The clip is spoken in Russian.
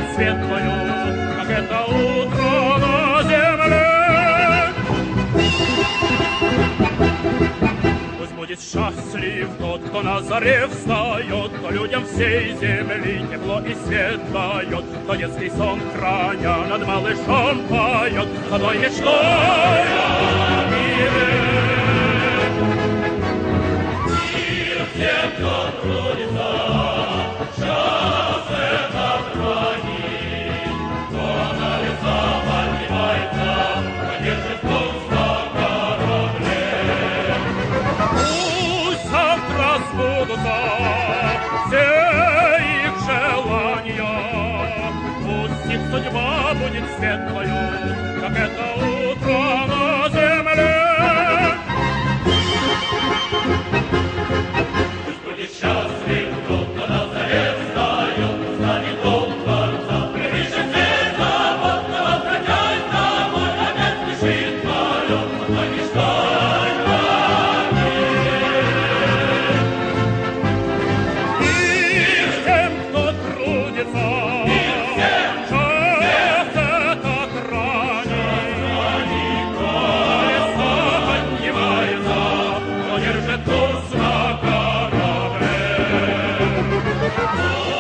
светлою, как это утро на земле. Пусть будет счастлив тот, кто на заре встает, кто людям всей земли тепло и свет дает, кто детский сон храня над малышом поет, одной мечтой о мире. Мир всем, кто трудится, час этот хранит, кто на леса поднимается, кто держит курс на корабле. Пусть завтра сбудутся все их желания, пусть их судьба будет светлою, как это утро на земле. Пусть будет счастлив тот, кто на заре встает, станет дом Творца, превыше всех забот, кто возвратясь домой, опять спешит полет, одной мечтой хранит. Мир всем, кто трудится, час этот ранит, кто леса поднимается, кто держит курс на корабле.